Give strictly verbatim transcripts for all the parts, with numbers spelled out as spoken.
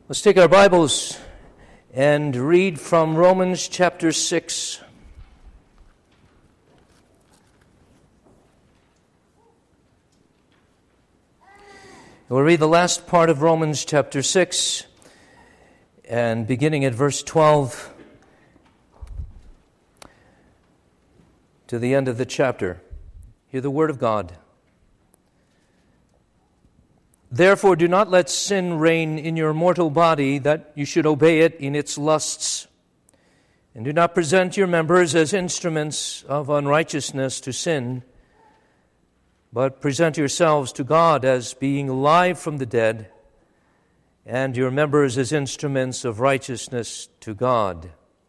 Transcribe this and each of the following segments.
Let's take our Bibles and read from Romans chapter six. We'll read the last part of Romans chapter six, and beginning at verse twelve to the end of the chapter. Hear the word of God. Therefore, do not let sin reign in your mortal body, that you should obey it in its lusts. And do not present your members as instruments of unrighteousness to sin, but present yourselves to God as being alive from the dead, and your members as instruments of righteousness to God.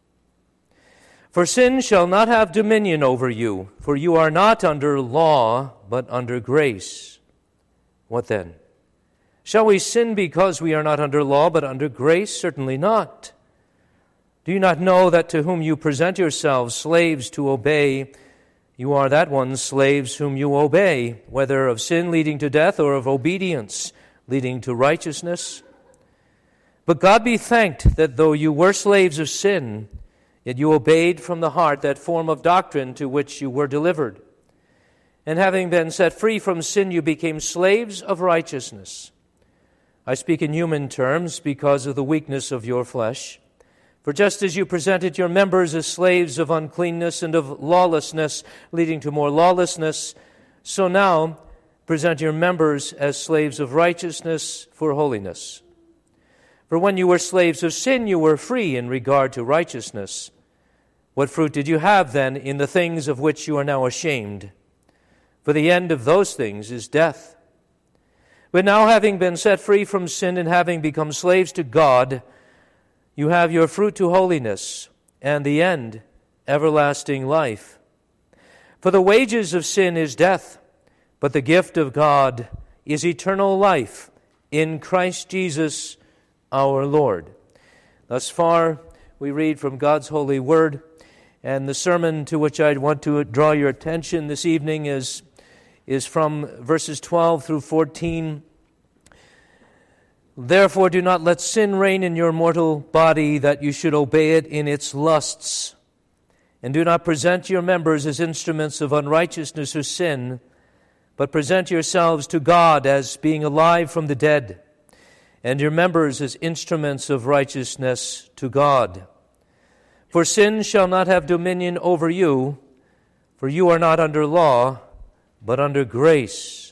For sin shall not have dominion over you, for you are not under law, but under grace. What then? Shall we sin because we are not under law, but under grace? Certainly not. Do you not know that to whom you present yourselves slaves to obey, you are that one's slaves whom you obey, whether of sin leading to death or of obedience leading to righteousness? But God be thanked that though you were slaves of sin, yet you obeyed from the heart that form of doctrine to which you were delivered. And having been set free from sin, you became slaves of righteousness. I speak in human terms because of the weakness of your flesh. For just as you presented your members as slaves of uncleanness and of lawlessness, leading to more lawlessness, so now present your members as slaves of righteousness for holiness. For when you were slaves of sin, you were free in regard to righteousness. What fruit did you have then in the things of which you are now ashamed? For the end of those things is death. But now, having been set free from sin and having become slaves to God, you have your fruit to holiness, and the end, everlasting life. For the wages of sin is death, but the gift of God is eternal life in Christ Jesus our Lord. Thus far, we read from God's holy word, and the sermon to which I want to draw your attention this evening is is from verses twelve through fourteen. Therefore, do not let sin reign in your mortal body, that you should obey it in its lusts. And do not present your members as instruments of unrighteousness or sin, but present yourselves to God as being alive from the dead, and your members as instruments of righteousness to God. For sin shall not have dominion over you, for you are not under law, but under grace.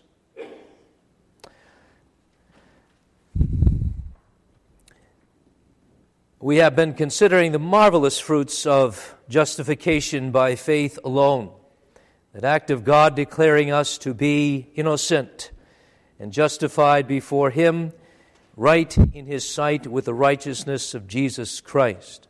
We have been considering the marvelous fruits of justification by faith alone, that act of God declaring us to be innocent and justified before Him, right in His sight with the righteousness of Jesus Christ.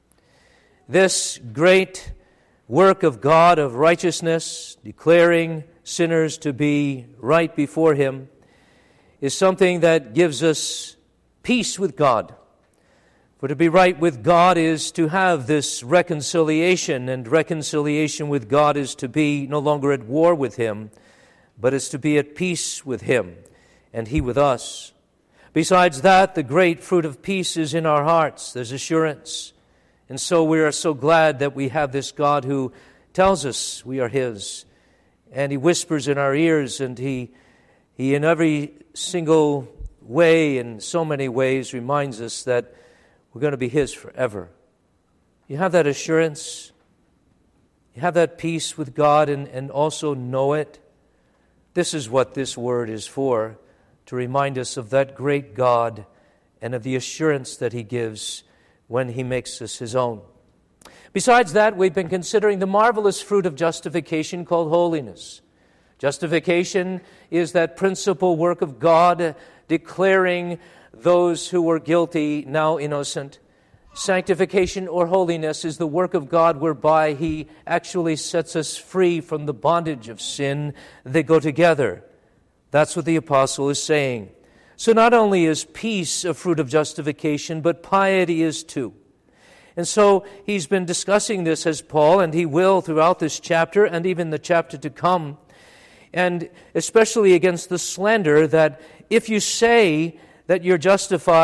This great work of God of righteousness, declaring sinners to be right before Him, is something that gives us peace with God. For to be right with God is to have this reconciliation, and reconciliation with God is to be no longer at war with Him, but is to be at peace with Him, and He with us. Besides that, the great fruit of peace is in our hearts. There's assurance. And so we are so glad that we have this God who tells us we are His. And He whispers in our ears, and He, He in every single way, in so many ways, reminds us that we're going to be His forever. You have that assurance. You have that peace with God, and, and also know it. This is what this word is for, to remind us of that great God and of the assurance that He gives when He makes us His own. Besides that, we've been considering the marvelous fruit of justification called holiness. Justification is that principal work of God declaring those who were guilty now innocent. Sanctification or holiness is the work of God whereby He actually sets us free from the bondage of sin. They go together. That's what the apostle is saying. So not only is peace a fruit of justification, but piety is too. And so he's been discussing this as Paul, and he will throughout this chapter and even the chapter to come. And especially against the slander that if you say that you're justified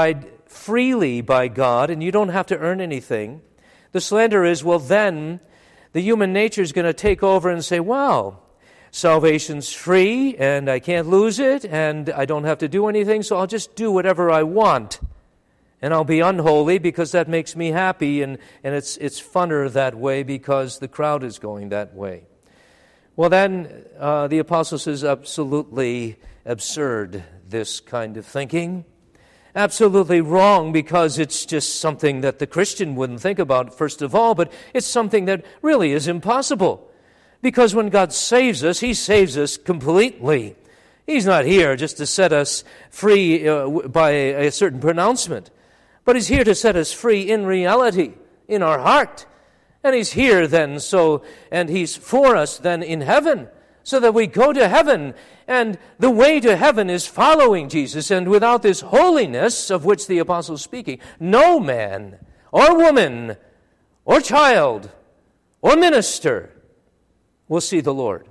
freely by God and you don't have to earn anything, the slander is, well, then the human nature is going to take over and say, well, salvation's free and I can't lose it and I don't have to do anything, so I'll just do whatever I want. And I'll be unholy because that makes me happy, and, and it's it's funner that way because the crowd is going that way. Well, then uh, the apostle says absolutely absurd, this kind of thinking. Absolutely wrong because it's just something that the Christian wouldn't think about, first of all, but it's something that really is impossible. Because when God saves us, He saves us completely. He's not here just to set us free uh, by a, a certain pronouncement. But He's here to set us free in reality, in our heart. And He's here then, so, and He's for us then in heaven, so that we go to heaven. And the way to heaven is following Jesus. And without this holiness of which the apostle is speaking, no man or woman or child or minister will see the Lord.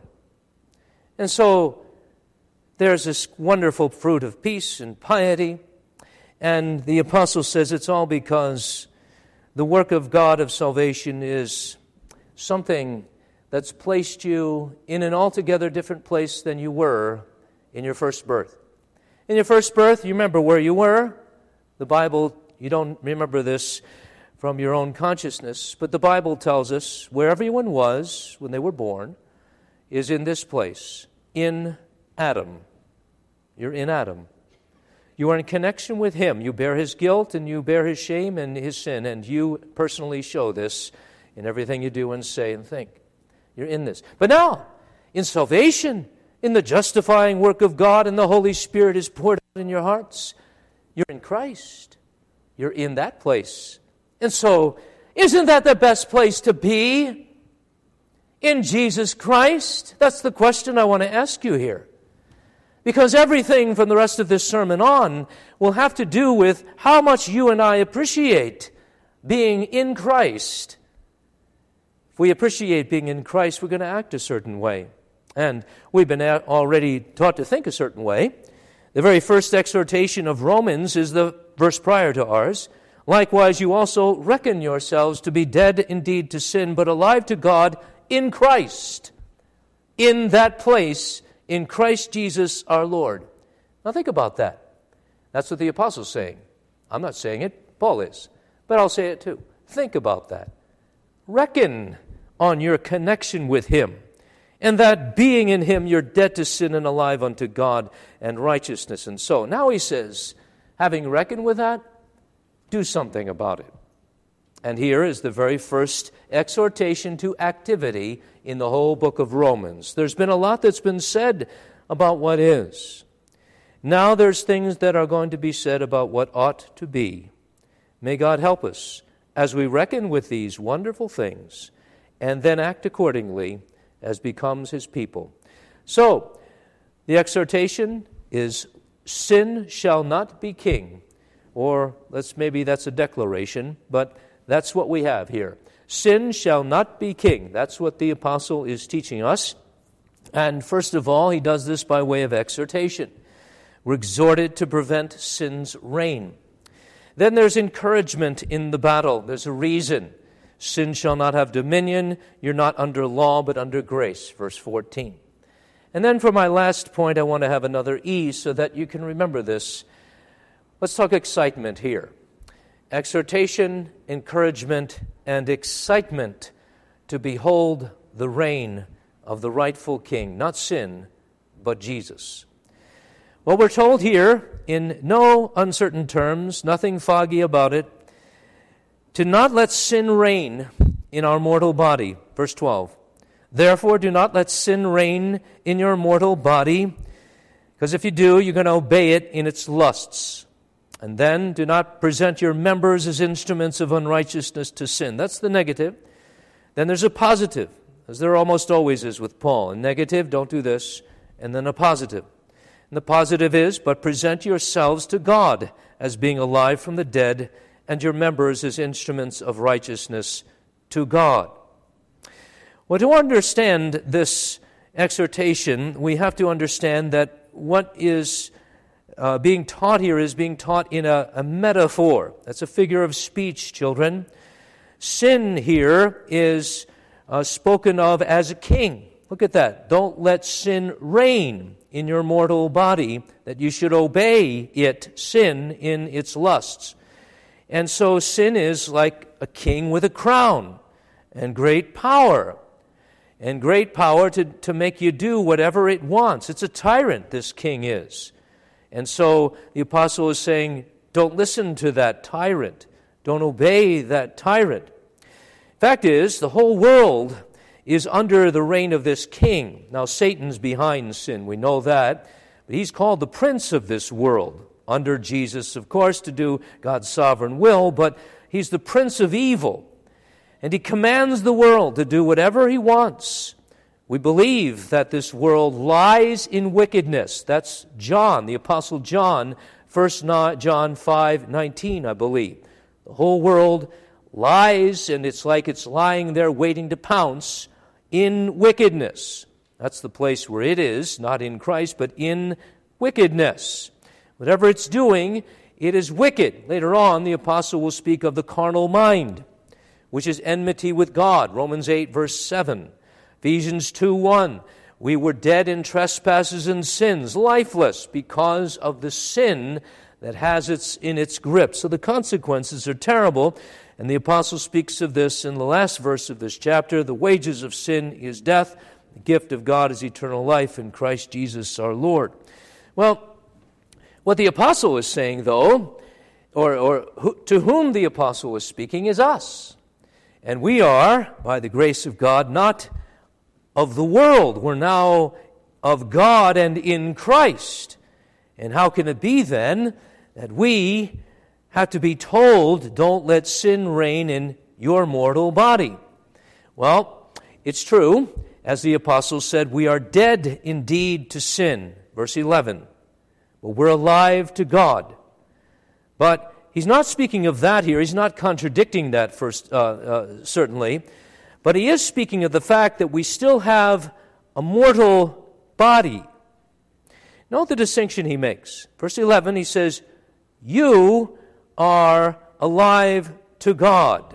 And so there's this wonderful fruit of peace and piety. And the apostle says it's all because the work of God of salvation is something that's placed you in an altogether different place than you were in your first birth. In your first birth, you remember where you were. The Bible, you don't remember this from your own consciousness, but the Bible tells us where everyone was when they were born is in this place, in Adam. You're in Adam. You are in connection with Him. You bear His guilt and you bear His shame and His sin, and you personally show this in everything you do and say and think. You're in this. But now, in salvation, in the justifying work of God, and the Holy Spirit is poured out in your hearts, you're in Christ. You're in that place. And so, isn't that the best place to be? In Jesus Christ? That's the question I want to ask you here. Because everything from the rest of this sermon on will have to do with how much you and I appreciate being in Christ. If we appreciate being in Christ, we're going to act a certain way. And we've been already taught to think a certain way. The very first exhortation of Romans is the verse prior to ours. Likewise, you also reckon yourselves to be dead indeed to sin, but alive to God in Christ. In that place, in Christ Jesus our Lord. Now think about that. That's what the apostle's saying. I'm not saying it, Paul is. But I'll say it too. Think about that. Reckon on your connection with Him, and that being in Him you're dead to sin and alive unto God and righteousness. And so now he says, having reckoned with that, do something about it. And here is the very first exhortation to activity in the whole book of Romans. There's been a lot that's been said about what is. Now there's things that are going to be said about what ought to be. May God help us as we reckon with these wonderful things and then act accordingly as becomes His people. So, the exhortation is, sin shall not be king. Or let's maybe that's a declaration, but that's what we have here. Sin shall not be king. That's what the apostle is teaching us. And first of all, he does this by way of exhortation. We're exhorted to prevent sin's reign. Then there's encouragement in the battle. There's a reason. Sin shall not have dominion. You're not under law, but under grace. Verse fourteen. And then for my last point, I want to have another E so that you can remember this. Let's talk excitement here. Exhortation, encouragement, and excitement to behold the reign of the rightful King, not sin, but Jesus. Well, we're told here, in no uncertain terms, nothing foggy about it, to not let sin reign in our mortal body. Verse twelve. Therefore, do not let sin reign in your mortal body, because if you do, you're going to obey it in its lusts. And then, do not present your members as instruments of unrighteousness to sin. That's the negative. Then there's a positive, as there almost always is with Paul. A negative, don't do this, and then a positive. And the positive is, but present yourselves to God as being alive from the dead, and your members as instruments of righteousness to God. Well, to understand this exhortation, we have to understand that what is uh, being taught here is being taught in a, a metaphor. That's a figure of speech, children. Sin here is uh, spoken of as a king. Look at that. Don't let sin reign in your mortal body, that you should obey it, sin, in its lusts. And so sin is like a king with a crown and great power. And great power to, to make you do whatever it wants. It's a tyrant, this king is. And so the apostle is saying, don't listen to that tyrant. Don't obey that tyrant. Fact is, the whole world is under the reign of this king. Now, Satan's behind sin, we know that. But he's called the prince of this world, under Jesus, of course, to do God's sovereign will. But he's the prince of evil. And he commands the world to do whatever he wants. We believe that this world lies in wickedness. That's John, the Apostle John, First John five nineteen, I believe. The whole world lies, and it's like it's lying there waiting to pounce in wickedness. That's the place where it is, not in Christ, but in wickedness. Whatever it's doing, it is wicked. Later on, the apostle will speak of the carnal mind, which is enmity with God. Romans eight, verse seven. Ephesians two one. We were dead in trespasses and sins, lifeless because of the sin that has its in its grip. So the consequences are terrible. And the apostle speaks of this in the last verse of this chapter. The wages of sin is death. The gift of God is eternal life in Christ Jesus our Lord. Well, what the apostle is saying, though, or, or who, to whom the apostle is speaking, is us. And we are, by the grace of God, not of the world. We're now of God and in Christ. And how can it be then that we have to be told, don't let sin reign in your mortal body? Well, it's true. As the apostle said, we are dead indeed to sin. Verse eleven. But we're alive to God. But he's not speaking of that here. He's not contradicting that, first, uh, uh, certainly. But he is speaking of the fact that we still have a mortal body. Note the distinction he makes. Verse eleven, he says, you are alive to God,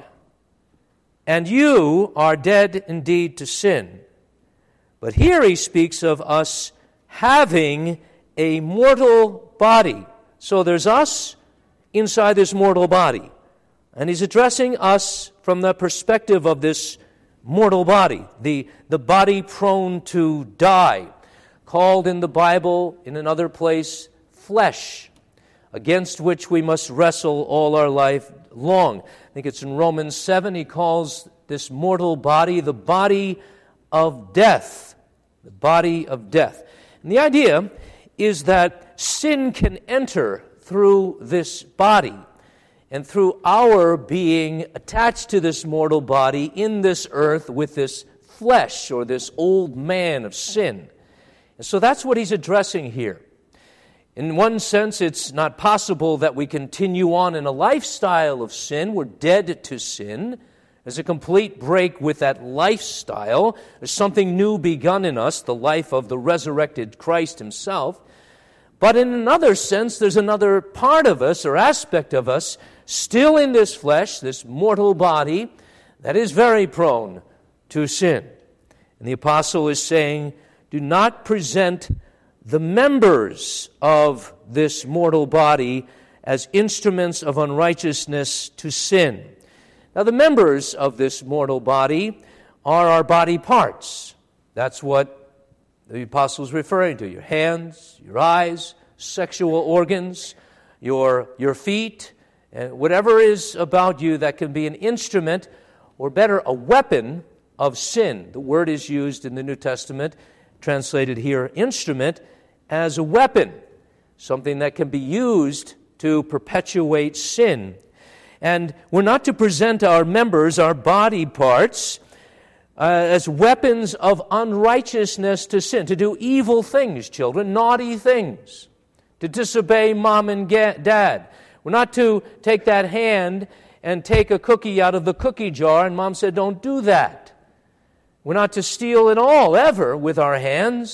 and you are dead indeed to sin. But here he speaks of us having a mortal body. So there's us inside this mortal body. And he's addressing us from the perspective of this mortal body, the, the body prone to die, called in the Bible, in another place, flesh, against which we must wrestle all our life long. I think it's in Romans seven, he calls this mortal body the body of death. The body of death. And the idea is that sin can enter through this body, and through our being attached to this mortal body in this earth with this flesh, or this old man of sin. And so that's what he's addressing here. In one sense, it's not possible that we continue on in a lifestyle of sin. We're dead to sin. There's a complete break with that lifestyle. There's something new begun in us, the life of the resurrected Christ himself. But in another sense, there's another part of us or aspect of us still in this flesh, this mortal body, that is very prone to sin. And the apostle is saying, do not present the members of this mortal body as instruments of unrighteousness to sin. Now, the members of this mortal body are our body parts. That's what the apostle is referring to. Your hands, your eyes, sexual organs, your, your feet, and whatever is about you that can be an instrument, or better, a weapon of sin. The word is used in the New Testament, translated here, instrument, as a weapon, something that can be used to perpetuate sin. And we're not to present our members, our body parts, uh, as weapons of unrighteousness to sin, to do evil things, children, naughty things, to disobey mom and ga- dad. We're not to take that hand and take a cookie out of the cookie jar, and mom said, don't do that. We're not to steal at all, ever, with our hands.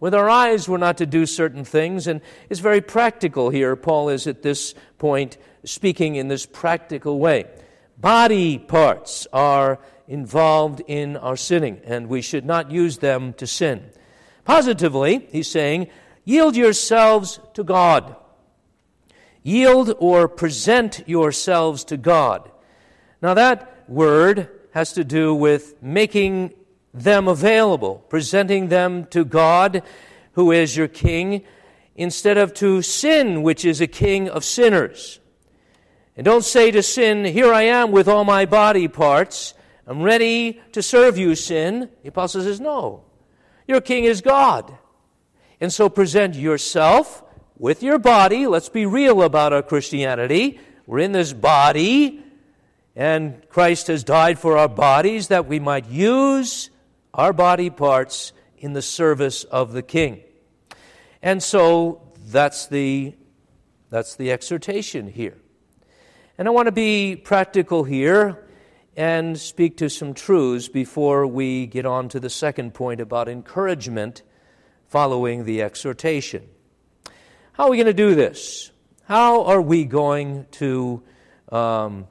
With our eyes, we're not to do certain things, and it's very practical here. Paul is at this point speaking in this practical way. Body parts are involved in our sinning, and we should not use them to sin. Positively, he's saying, yield yourselves to God. Yield or present yourselves to God. Now that word has to do with making them available, presenting them to God, who is your king, instead of to sin, which is a king of sinners. And don't say to sin, here I am with all my body parts, I'm ready to serve you, sin. The apostle says, no, your king is God. And so present yourself with your body. Let's be real about our Christianity. We're in this body, and Christ has died for our bodies that we might use our body parts in the service of the king. And so that's the, that's the exhortation here. And I want to be practical here and speak to some truths before we get on to the second point about encouragement following the exhortation. How are we going to do this? How are we going to um,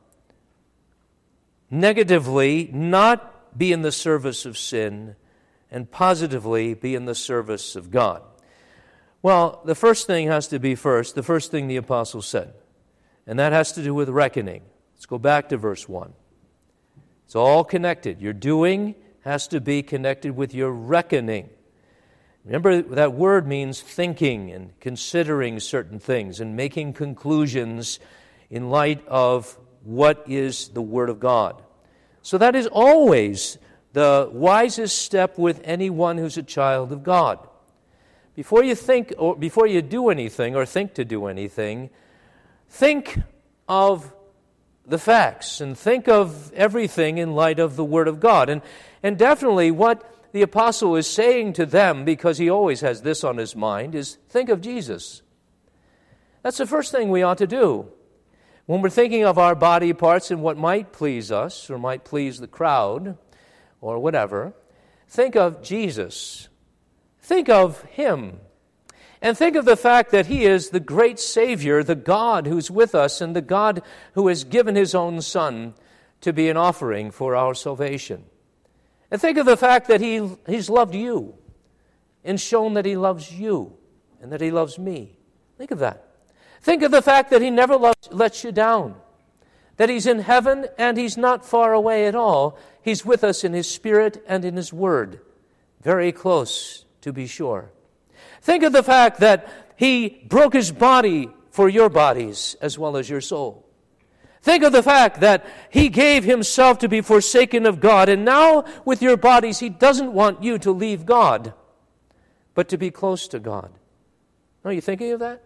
negatively not be in the service of sin and positively be in the service of God? Well, the first thing has to be first, the first thing the apostle said. And that has to do with reckoning. Let's go back to verse one. It's all connected. Your doing has to be connected with your reckoning. Remember, that word means thinking and considering certain things and making conclusions in light of what is the Word of God. So that is always the wisest step with anyone who's a child of God. Before you think, or before you do anything or think to do anything, think of the facts and think of everything in light of the Word of God. And, and definitely what the apostle is saying to them, because he always has this on his mind, is think of Jesus. That's the first thing we ought to do. When we're thinking of our body parts and what might please us or might please the crowd or whatever, think of Jesus. Think of Him. And think of the fact that He is the great Savior, the God who's with us, and the God who has given His own Son to be an offering for our salvation. And think of the fact that he, He's loved you and shown that He loves you and that He loves me. Think of that. Think of the fact that He never loves, lets you down, that He's in heaven and He's not far away at all. He's with us in His Spirit and in His Word, very close to be sure. Think of the fact that He broke His body for your bodies as well as your soul. Think of the fact that He gave Himself to be forsaken of God, and now with your bodies He doesn't want you to leave God, but to be close to God. Are you thinking of that?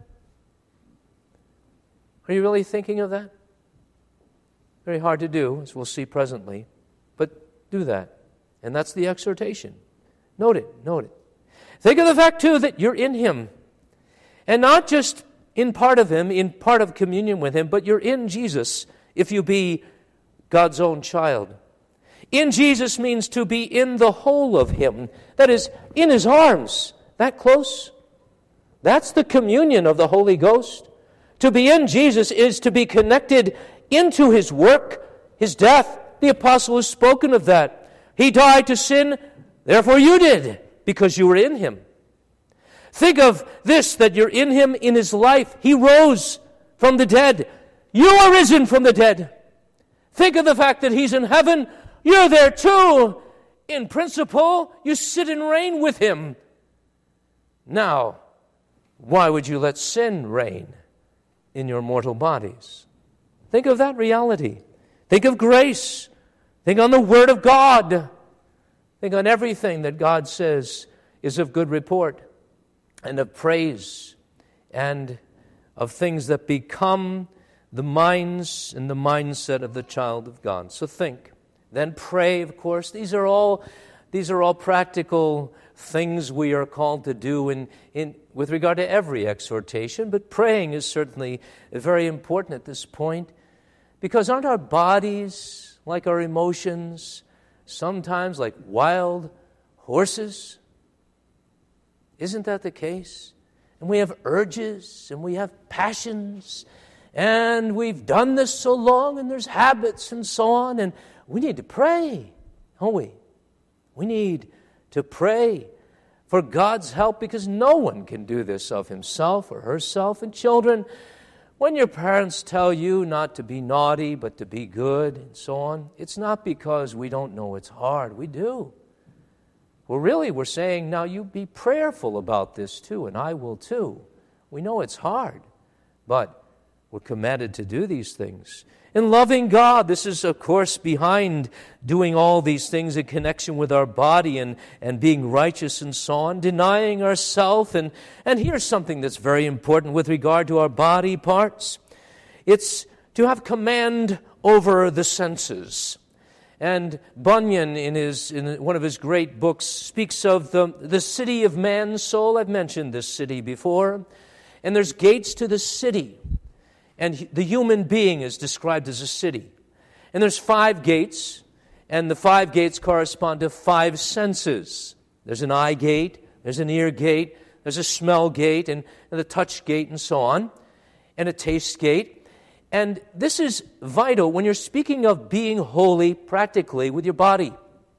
Are you really thinking of that? Very hard to do, as we'll see presently, but do that. And that's the exhortation. Note it, note it. Think of the fact, too, that you're in Him. And not just in part of Him, in part of communion with Him, but you're in Jesus if you be God's own child. In Jesus means to be in the whole of Him. That is, in His arms. That close. That's the communion of the Holy Ghost. To be in Jesus is to be connected into His work, His death. The apostle has spoken of that. He died to sin, therefore you did, because you were in Him. Think of this, that you're in Him in His life. He rose from the dead. You are risen from the dead. Think of the fact that He's in heaven. You're there too. In principle, you sit and reign with Him. Now, why would you let sin reign in your mortal bodies? Think of that reality. Think of grace. Think on the Word of God. Think on everything that God says is of good report and of praise and of things that become the minds and the mindset of the child of God. So think. Then pray, of course. These are all these are all practical things we are called to do in, in with regard to every exhortation, but praying is certainly very important at this point, because aren't our bodies like our emotions, sometimes like wild horses? Isn't that the case? And we have urges, and we have passions, and we've done this so long, and there's habits and so on, and we need to pray, don't we? We need to pray for God's help, because no one can do this of himself or herself. And children, when your parents tell you not to be naughty, but to be good, and so on, it's not because we don't know it's hard. We do. Well, really, we're saying, now you be prayerful about this too, and I will too. We know it's hard, but we're commanded to do these things. In loving God, this is, of course, behind doing all these things in connection with our body and, and being righteous and so on, denying ourselves. And, and here's something that's very important with regard to our body parts. It's to have command over the senses. And Bunyan, in his in one of his great books, speaks of the, the city of man's soul. I've mentioned this city before. And there's gates to the city. And the human being is described as a city. And there's five gates, and the five gates correspond to five senses. There's an eye gate, there's an ear gate, there's a smell gate, and, and a touch gate, and so on, and a taste gate. And this is vital when you're speaking of being holy practically with your body.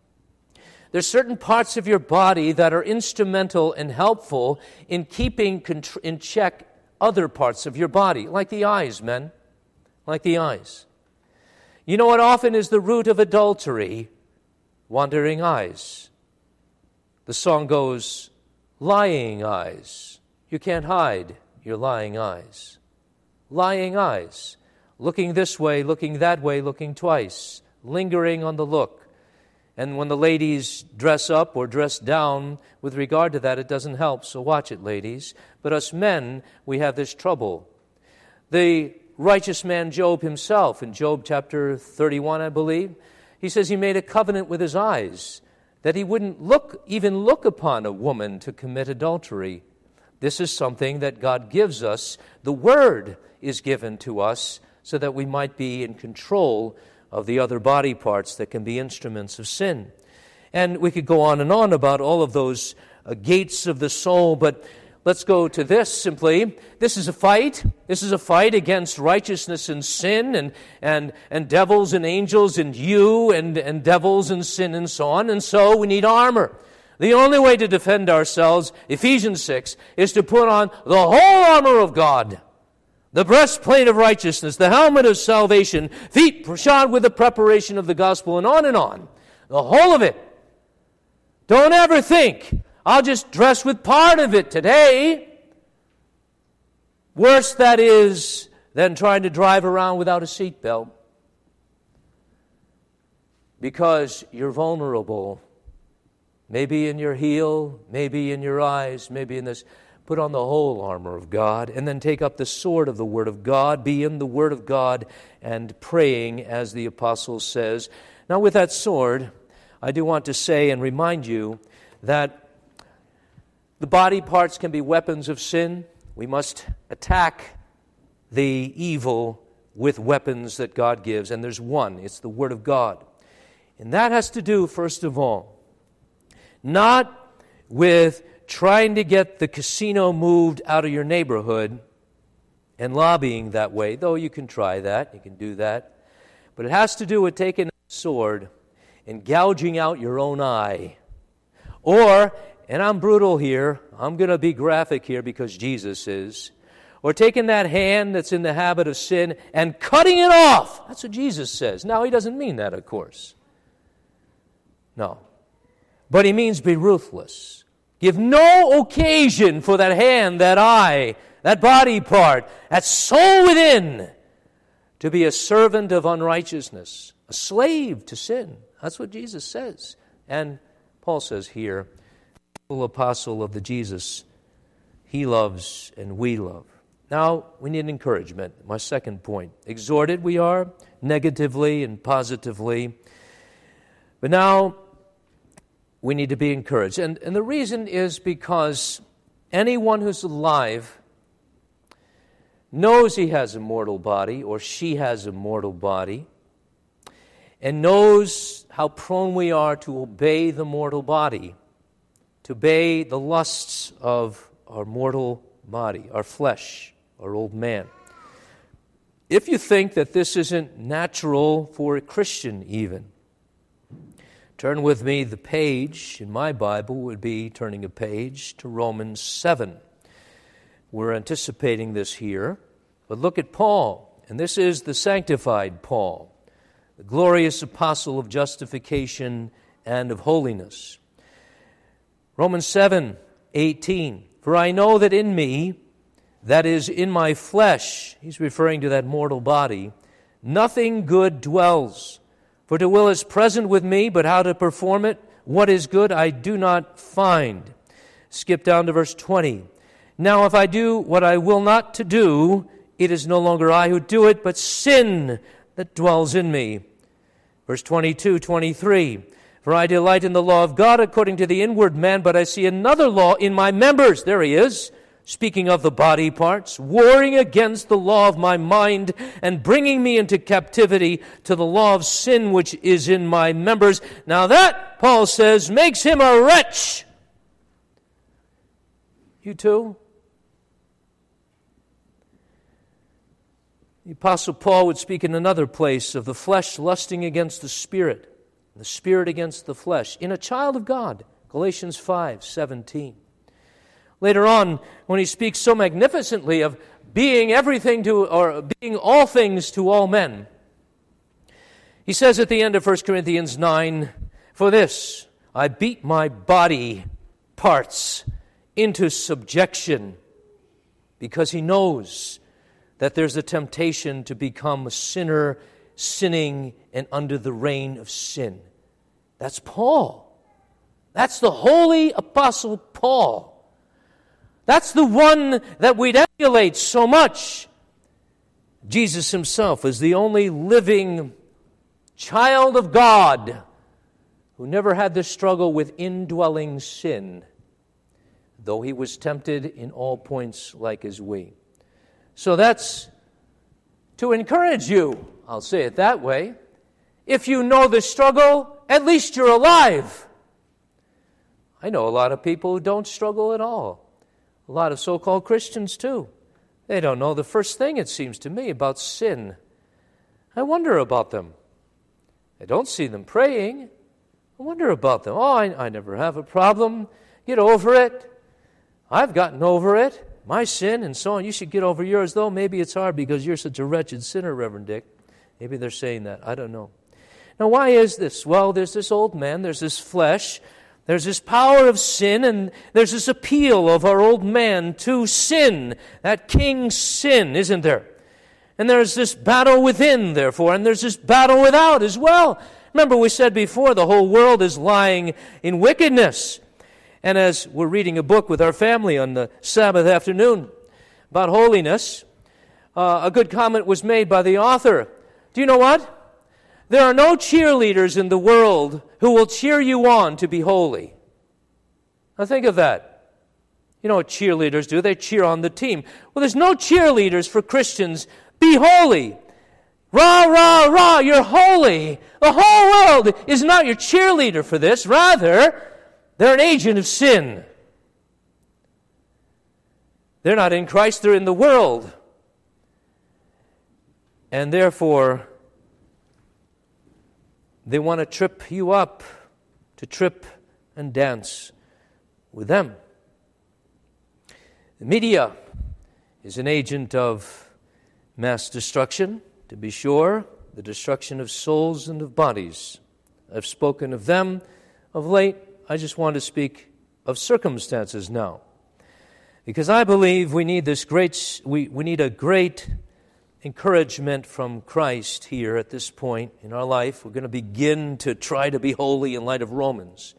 There's certain parts of your body that are instrumental and helpful in keeping in check other parts of your body, like the eyes, men, like the eyes. You know what often is the root of adultery? Wandering eyes. The song goes, lying eyes. You can't hide your lying eyes. Lying eyes. Looking this way, looking that way, looking twice. Lingering on the look. And when the ladies dress up or dress down, with regard to that, it doesn't help. So watch it, ladies. But us men, we have this trouble. The righteous man Job himself, in Job chapter thirty-one, I believe, he says he made a covenant with his eyes that he wouldn't look, even look upon a woman to commit adultery. This is something that God gives us. The Word is given to us so that we might be in control of the other body parts that can be instruments of sin. And we could go on and on about all of those uh, gates of the soul, but let's go to this simply. This is a fight. This is a fight against righteousness and sin, and and, and devils and angels and you and, and devils and sin and so on. And so we need armor. The only way to defend ourselves, Ephesians six, is to put on the whole armor of God. The breastplate of righteousness, the helmet of salvation, feet shod with the preparation of the gospel, and on and on. The whole of it. Don't ever think, I'll just dress with part of it today. Worse that is than trying to drive around without a seatbelt. Because you're vulnerable. Maybe in your heel, maybe in your eyes, maybe in this. Put on the whole armor of God, and then take up the sword of the Word of God, be in the Word of God, and praying, as the apostle says. Now, with that sword, I do want to say and remind you that the body parts can be weapons of sin. We must attack the evil with weapons that God gives, and there's one. It's the Word of God. And that has to do, first of all, not with trying to get the casino moved out of your neighborhood and lobbying that way, though you can try that, you can do that. But it has to do with taking a sword and gouging out your own eye. Or, and I'm brutal here, I'm going to be graphic here because Jesus is, or taking that hand that's in the habit of sin and cutting it off. That's what Jesus says. Now, he doesn't mean that, of course. No. But he means be ruthless. Give no occasion for that hand, that eye, that body part, that soul within, to be a servant of unrighteousness, a slave to sin. That's what Jesus says. And Paul says here, the apostle of the Jesus he loves and we love. Now, we need encouragement. My second point. Exhorted we are, negatively and positively. But now, we need to be encouraged. And, and the reason is because anyone who's alive knows he has a mortal body, or she has a mortal body, and knows how prone we are to obey the mortal body, to obey the lusts of our mortal body, our flesh, our old man. If you think that this isn't natural for a Christian even, turn with me the page in my Bible would be turning a page to Romans seven. We're anticipating this here, but look at Paul, and this is the sanctified Paul, the glorious apostle of justification and of holiness. Romans seven eighteen. For I know that in me, that is, in my flesh, he's referring to that mortal body, nothing good dwells. For to will is present with me, but how to perform it, what is good, I do not find. Skip down to verse twenty. Now if I do what I will not to do, it is no longer I who do it, but sin that dwells in me. Verse twenty-two, twenty-three. For I delight in the law of God according to the inward man, but I see another law in my members. There he is, speaking of the body parts, warring against the law of my mind and bringing me into captivity to the law of sin which is in my members. Now that, Paul says, makes him a wretch. You too? The Apostle Paul would speak in another place of the flesh lusting against the spirit, the spirit against the flesh, in a child of God, Galatians five seventeen. Later on, when he speaks so magnificently of being everything to, or being all things to all men, he says at the end of First Corinthians nine, for this I beat my body parts into subjection, because he knows that there's a temptation to become a sinner, sinning and under the reign of sin. That's Paul. That's the holy apostle Paul. That's the one that we'd emulate so much. Jesus himself is the only living child of God who never had the struggle with indwelling sin, though he was tempted in all points like as we. So that's to encourage you, I'll say it that way. If you know the struggle, at least you're alive. I know a lot of people who don't struggle at all. A lot of so-called Christians too. They don't know the first thing, it seems to me, about sin. I wonder about them. I don't see them praying. I wonder about them. Oh, I, I never have a problem. Get over it. I've gotten over it. My sin and so on. You should get over yours, though. Maybe it's hard because you're such a wretched sinner, Reverend Dick. Maybe they're saying that. I don't know. Now, why is this? Well, there's this old man. There's this flesh. There's this power of sin, and there's this appeal of our old man to sin, that king sin, isn't there? And there's this battle within, therefore, and there's this battle without as well. Remember, we said before, the whole world is lying in wickedness. And as we're reading a book with our family on the Sabbath afternoon about holiness, uh, a good comment was made by the author. Do you know what? There are no cheerleaders in the world who will cheer you on to be holy. Now think of that. You know what cheerleaders do? They cheer on the team. Well, there's no cheerleaders for Christians. Be holy. Rah, rah, rah, you're holy. The whole world is not your cheerleader for this. Rather, they're an agent of sin. They're not in Christ, they're in the world. And therefore, they want to trip you up, to trip and dance with them. The media is an agent of mass destruction, to be sure, the destruction of souls and of bodies. I've spoken of them of late. I just want to speak of circumstances now, because I believe we need this great, we, we need a great encouragement from Christ here at this point in our life. We're going to begin to try to be holy in light of Romans.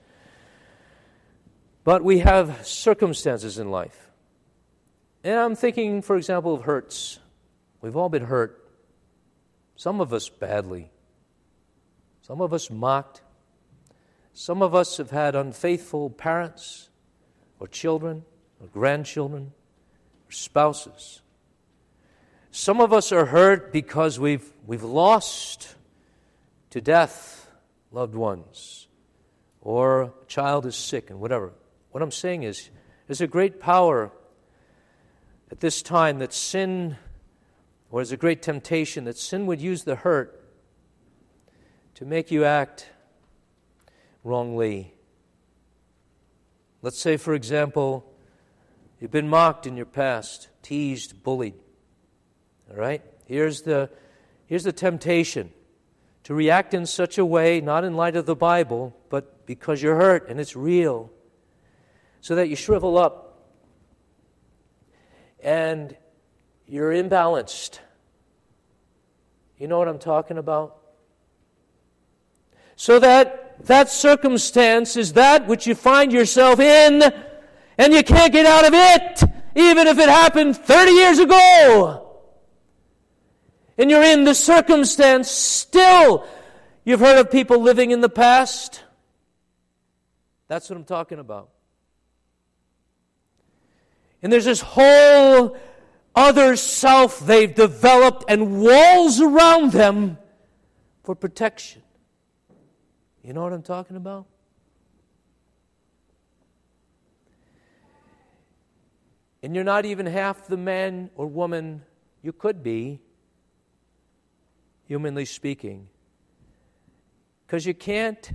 But we have circumstances in life. And I'm thinking, for example, of hurts. We've all been hurt. Some of us badly. Some of us mocked. Some of us have had unfaithful parents or children or grandchildren or spouses. Some of us are hurt because we've we've lost to death loved ones, or a child is sick and whatever. What I'm saying is, there's a great power at this time that sin, or there's a great temptation that sin would use the hurt to make you act wrongly. Let's say, for example, you've been mocked in your past, teased, bullied. All right? Here's the, here's the temptation to react in such a way, not in light of the Bible, but because you're hurt and it's real, so that you shrivel up and you're imbalanced. You know what I'm talking about? So that that circumstance is that which you find yourself in, and you can't get out of it, even if it happened thirty years ago. And you're in the circumstance still. You've heard of people living in the past? That's what I'm talking about. And there's this whole other self they've developed and walls around them for protection. You know what I'm talking about? And you're not even half the man or woman you could be, humanly speaking, because you can't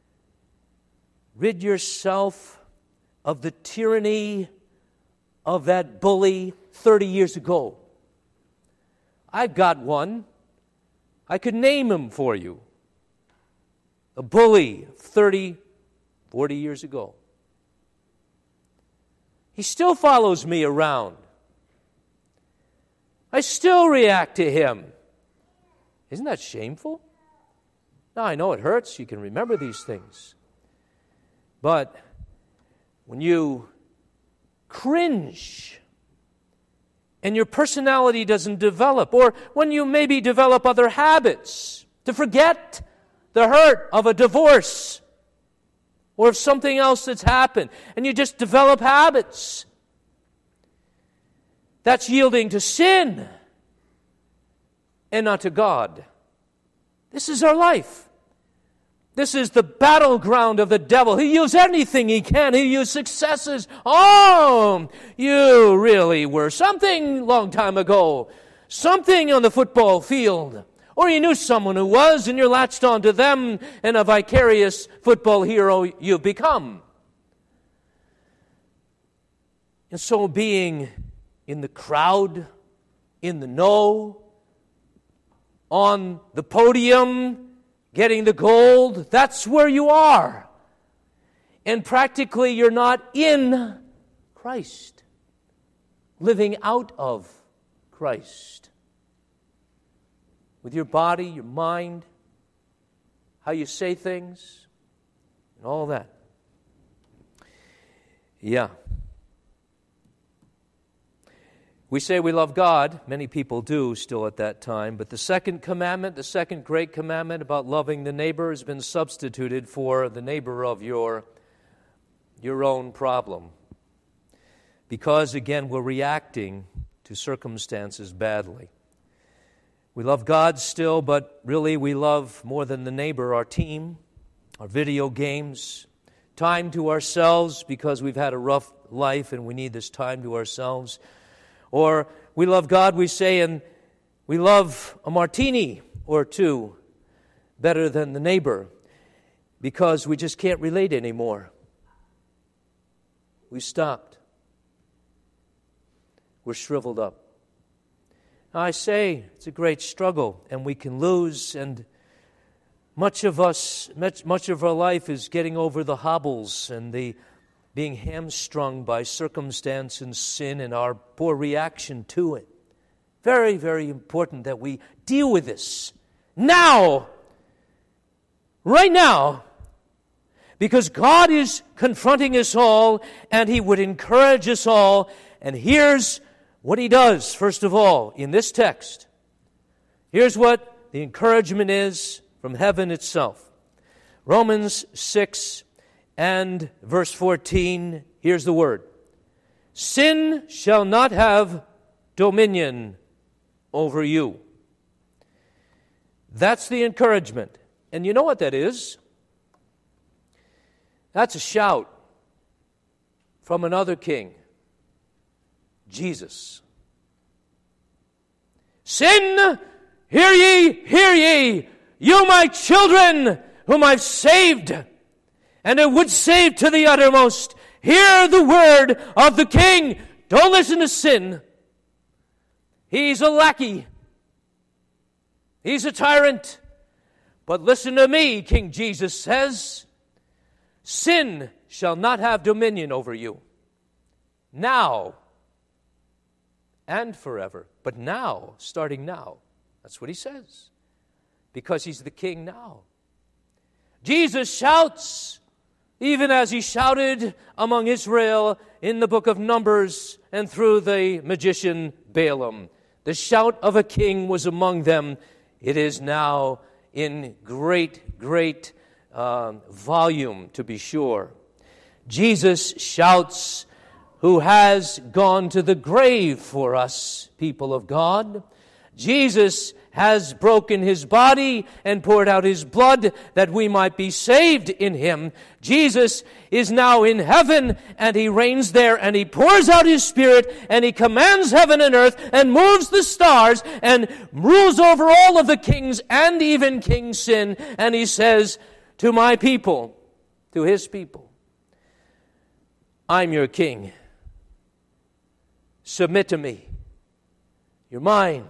rid yourself of the tyranny of that bully thirty years ago. I've got one. I could name him for you. A bully thirty, forty years ago. He still follows me around. I still react to him. Isn't that shameful? Now, I know it hurts. You can remember these things. But when you cringe and your personality doesn't develop, or when you maybe develop other habits to forget the hurt of a divorce or of something else that's happened, and you just develop habits, that's yielding to sin and not to God. This is our life. This is the battleground of the devil. He uses anything he can. He uses successes. Oh, you really were something long time ago. Something on the football field. Or you knew someone who was, and you're latched onto them, and a vicarious football hero you've become. And so being in the crowd, in the know, on the podium, getting the gold, that's where you are. And practically you're not in Christ, living out of Christ. With your body, your mind, how you say things, and all that. Yeah. We say we love God. Many people do still at that time. But the second commandment, the second great commandment about loving the neighbor has been substituted for the neighbor of your, your own problem. Because, again, we're reacting to circumstances badly. We love God still, but really we love more than the neighbor, our team, our video games, time to ourselves because we've had a rough life and we need this time to ourselves. Or we love God, we say, and we love a martini or two better than the neighbor because we just can't relate anymore. We stopped. We're shriveled up. Now, I say it's a great struggle, and we can lose, and much of us, much, much of our life is getting over the hobbles and the being hamstrung by circumstance and sin and our poor reaction to it. Very, very important that we deal with this now, right now, because God is confronting us all and He would encourage us all. And here's what He does, first of all, in this text. Here's what the encouragement is from heaven itself. Romans six and verse fourteen, here's the word. Sin shall not have dominion over you. That's the encouragement. And you know what that is? That's a shout. from another king, Jesus. Sin, hear ye, hear ye, you my children, whom I've saved, and I would save to the uttermost. Hear the word of the king. Don't listen to sin. He's a lackey. He's a tyrant. But listen to me, King Jesus says. Sin shall not have dominion over you. Now and forever. But now, starting now. That's what he says. Because he's the king now. Jesus shouts, even as he shouted among Israel in the book of Numbers and through the magician Balaam. The shout of a king was among them. It is now in great, great uh, volume, to be sure. Jesus shouts, who has gone to the grave for us, people of God. Jesus has broken his body and poured out his blood that we might be saved in him. Jesus is now in heaven, and he reigns there, and he pours out his Spirit, and he commands heaven and earth, and moves the stars, and rules over all of the kings, and even King Sin. And he says to my people, to his people, I'm your king. Submit to me. You're mine.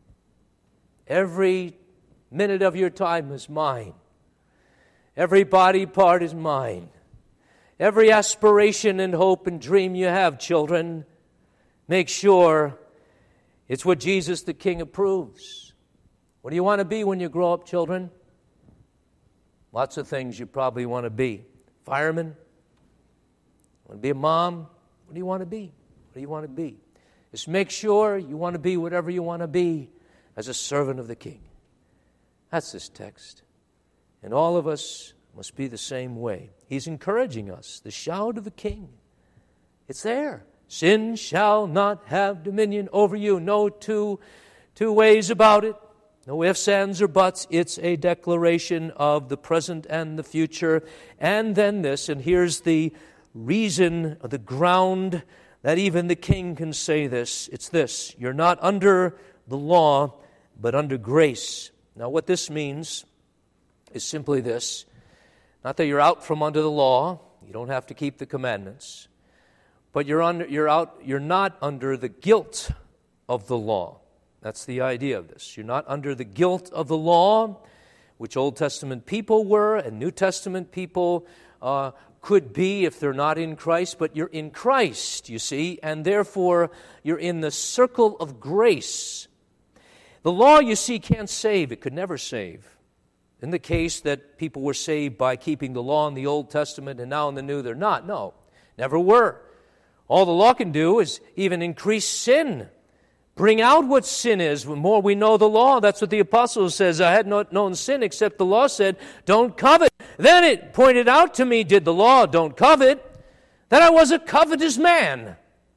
Every minute of your time is mine. Every body part is mine. Every aspiration and hope and dream you have, children, make sure it's what Jesus the King approves. What do you want to be when you grow up, children? Lots of things you probably want to be. Fireman? Want to be a mom? What do you want to be? What do you want to be? Just make sure you want to be whatever you want to be as a servant of the King. That's this text. And all of us must be the same way. He's encouraging us. The shout of the King. It's there. Sin shall not have dominion over you. No two, two ways about it. No ifs, ands, or buts. It's a declaration of the present and the future. And then this, and here's the reason, the ground that even the King can say this. It's this. You're not under the law, but under grace. Now what this means is simply this. Not that you're out from under the law. You don't have to keep the commandments. But you're under, you're out, you're not under the guilt of the law. That's the idea of this. You're not under the guilt of the law, which Old Testament people were and New Testament people uh, could be if they're not in Christ, but you're in Christ, you see, and therefore you're in the circle of grace. The law, you see, can't save. It could never save. In the case that people were saved by keeping the law in the Old Testament and now in the New, they're not. No, never were. All the law can do is even increase sin. Bring out what sin is. The more we know the law, that's what the apostle says. I had not known sin except the law said, don't covet. Then it pointed out to me, did the law, don't covet, that I was a covetous man.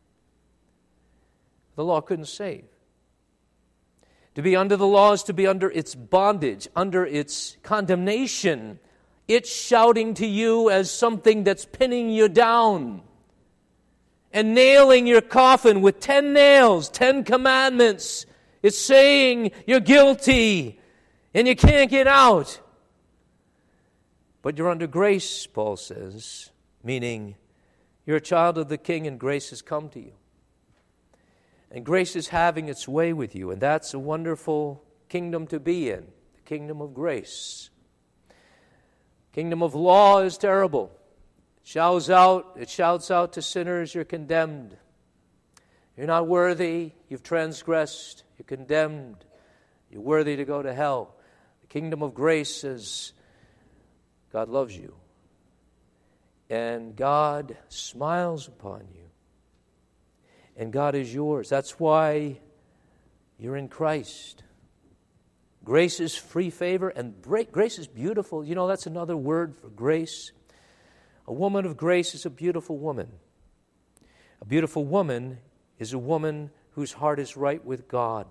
The law couldn't save. To be under the law is to be under its bondage, under its condemnation. It's shouting to you as something that's pinning you down and nailing your coffin with ten nails, ten commandments. It's saying you're guilty and you can't get out. But you're under grace, Paul says, meaning you're a child of the King and grace has come to you. And grace is having its way with you, and that's a wonderful kingdom to be in, the kingdom of grace. Kingdom of law is terrible. It shouts out, it shouts out to sinners, you're condemned. You're not worthy, you've transgressed, you're condemned, you're worthy to go to hell. The kingdom of grace says, God loves you, and God smiles upon you. And God is yours. That's why you're in Christ. Grace is free favor, and grace is beautiful. You know, that's another word for grace. A woman of grace is a beautiful woman. A beautiful woman is a woman whose heart is right with God.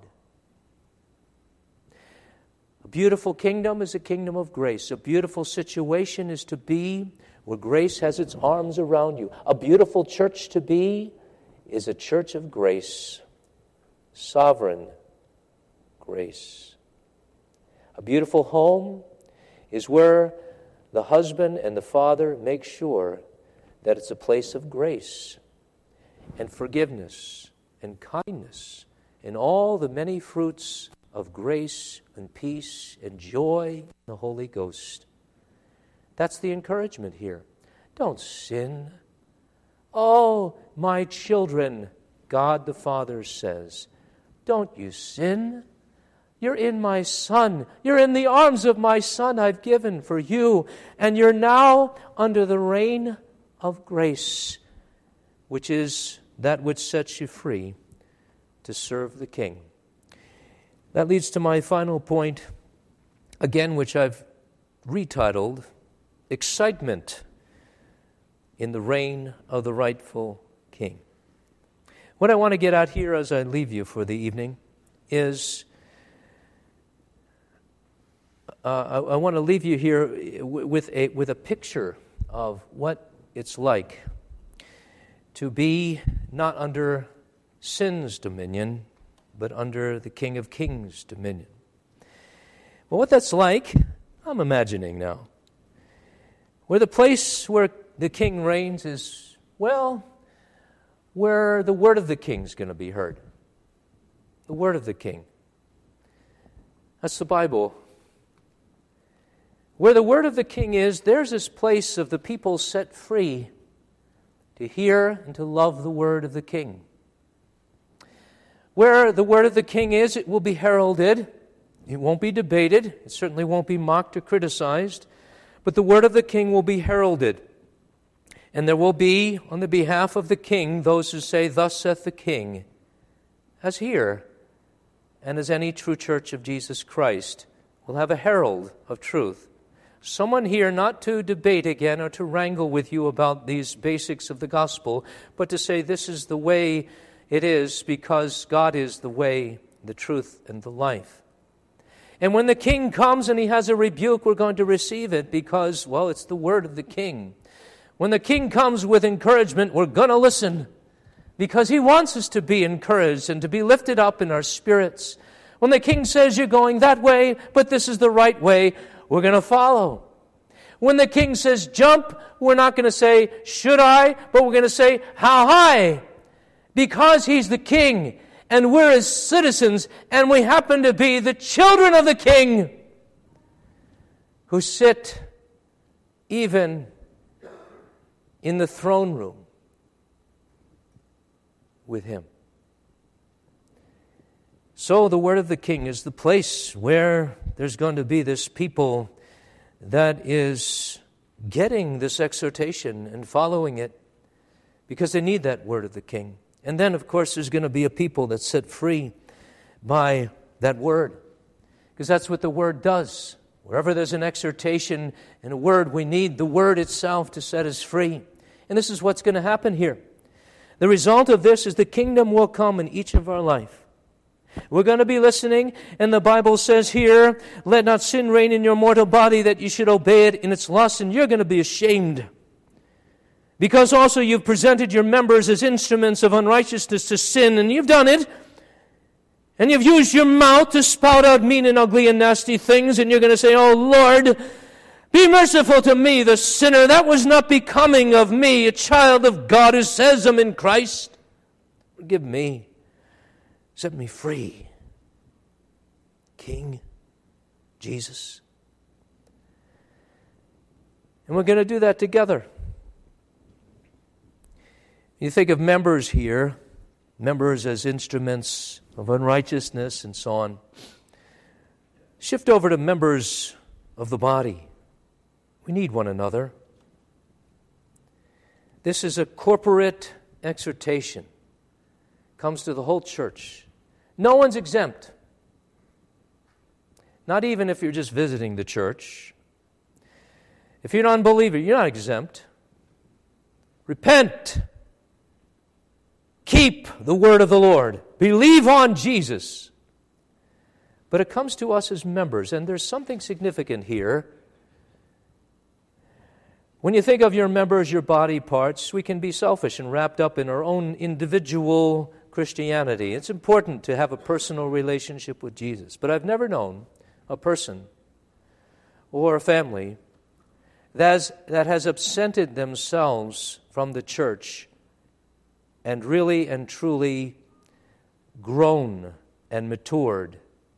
A beautiful kingdom is a kingdom of grace. A beautiful situation is to be where grace has its arms around you. A beautiful church to be is a church of grace, sovereign grace. A beautiful home is where the husband and the father make sure that it's a place of grace and forgiveness and kindness and all the many fruits of grace and peace and joy in the Holy Ghost. That's the encouragement here. Don't sin. Oh, my children, God the Father says, don't you sin. You're in my Son. You're in the arms of my Son I've given for you. And you're now under the reign of grace, which is that which sets you free to serve the King. That leads to my final point, again, which I've retitled, Excitement in the Reign of the Rightful King. What I want to get at here as I leave you for the evening is uh, I, I want to leave you here with a, with a picture of what it's like to be not under sin's dominion, but under the King of Kings' dominion. Well, what that's like, I'm imagining now. Where the place where the king reigns is, well, where the word of the king is going to be heard. The word of the king. That's the Bible. Where the word of the king is, there's this place of the people set free to hear and to love the word of the king. Where the word of the king is, it will be heralded. It won't be debated. It certainly won't be mocked or criticized. But the word of the king will be heralded. And there will be, on the behalf of the king, those who say, "Thus saith the king," as here, and as any true church of Jesus Christ will have a herald of truth. Someone here not to debate again or to wrangle with you about these basics of the gospel, but to say this is the way it is because God is the way, the truth, and the life. And when the king comes and he has a rebuke, we're going to receive it because, well, it's the word of the king. When the king comes with encouragement, we're going to listen because he wants us to be encouraged and to be lifted up in our spirits. When the king says you're going that way, but this is the right way, we're going to follow. When the king says jump, we're not going to say, should I? But we're going to say, how high? Because he's the king, and we're his citizens, and we happen to be the children of the king who sit even in the throne room with him. So the word of the king is the place where there's going to be this people that is getting this exhortation and following it because they need that word of the king. And then, of course, there's going to be a people that's set free by that word because that's what the word does. Wherever there's an exhortation and a word, we need the word itself to set us free. And this is what's going to happen here. The result of this is the kingdom will come in each of our life. We're going to be listening, and the Bible says here, let not sin reign in your mortal body that you should obey it in its lust, and you're going to be ashamed. Because also you've presented your members as instruments of unrighteousness to sin, and you've done it. And you've used your mouth to spout out mean and ugly and nasty things, and you're going to say, oh Lord, be merciful to me, the sinner. That was not becoming of me, a child of God who says I'm in Christ. Forgive me. Set me free. King Jesus. And we're going to do that together. You think of members here, members as instruments of unrighteousness and so on. Shift over to members of the body. We need one another. This is a corporate exhortation. Comes to the whole church. No one's exempt. Not even if you're just visiting the church. If you're an unbeliever, you're not exempt. Repent. Keep the word of the Lord. Believe on Jesus. But it comes to us as members, and there's something significant here. When you think of your members, your body parts, we can be selfish and wrapped up in our own individual Christianity. It's important to have a personal relationship with Jesus. But I've never known a person or a family that has, that has absented themselves from the church and really and truly grown and matured.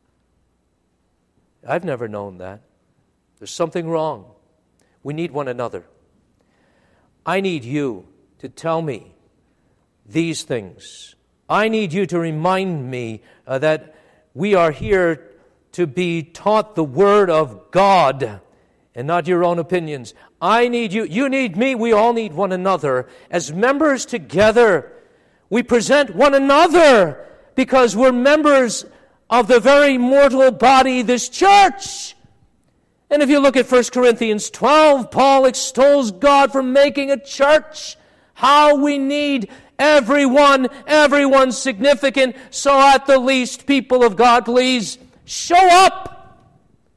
I've never known that. There's something wrong. We need one another. I need you to tell me these things. I need you to remind me uh, that we are here to be taught the Word of God and not your own opinions. I need you. You need me. We all need one another. As members together, we present one another because we're members of the very mortal body, this church. And if you look at First Corinthians twelve, Paul extols God for making a church. How we need everyone, everyone's significant. So at the least, people of God, please show up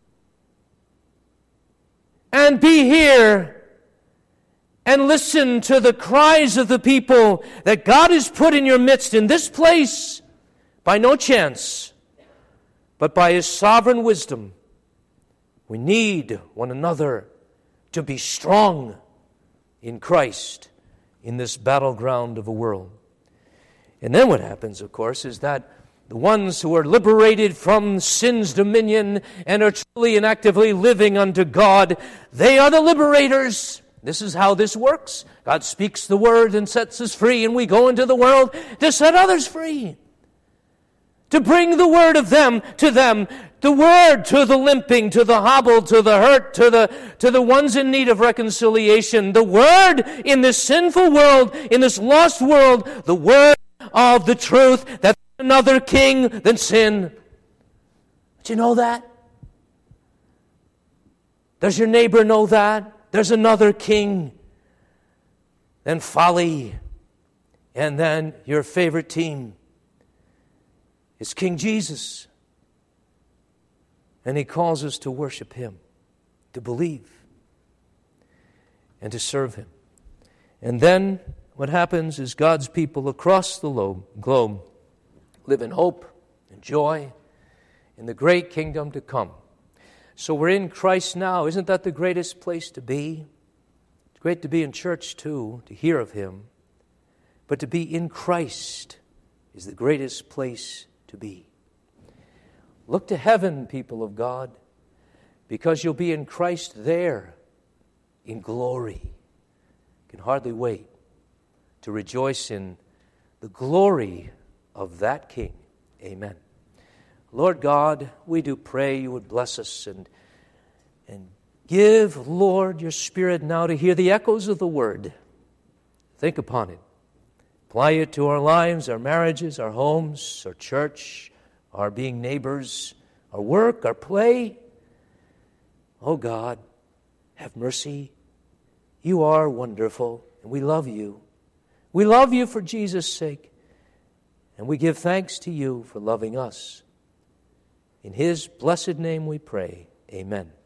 and be here and listen to the cries of the people that God has put in your midst in this place by no chance, but by His sovereign wisdom. We need one another to be strong in Christ in this battleground of a world. And then what happens, of course, is that the ones who are liberated from sin's dominion and are truly and actively living unto God, they are the liberators. This is how this works. God speaks the word and sets us free, and we go into the world to set others free. To bring the word of them to them, the word to the limping, to the hobbled, to the hurt, to the to the ones in need of reconciliation. The word in this sinful world, in this lost world, the word of the truth that there's another king than sin. Do you know that? Does your neighbor know that? There's another king than folly. And then your favorite team is King Jesus. And He calls us to worship Him, to believe, and to serve Him. And then what happens is God's people across the globe live in hope and joy in the great kingdom to come. So we're in Christ now. Isn't that the greatest place to be? It's great to be in church too, to hear of Him. But to be in Christ is the greatest place to be. Look to heaven, people of God, because you'll be in Christ there in glory. You can hardly wait to rejoice in the glory of that King. Amen. Lord God, we do pray you would bless us and, and give, Lord, your Spirit now to hear the echoes of the Word. Think upon it. Apply it to our lives, our marriages, our homes, our church, our being neighbors, our work, our play. Oh God, have mercy. You are wonderful, and we love you. We love you for Jesus' sake, and we give thanks to you for loving us. In His blessed name we pray. Amen.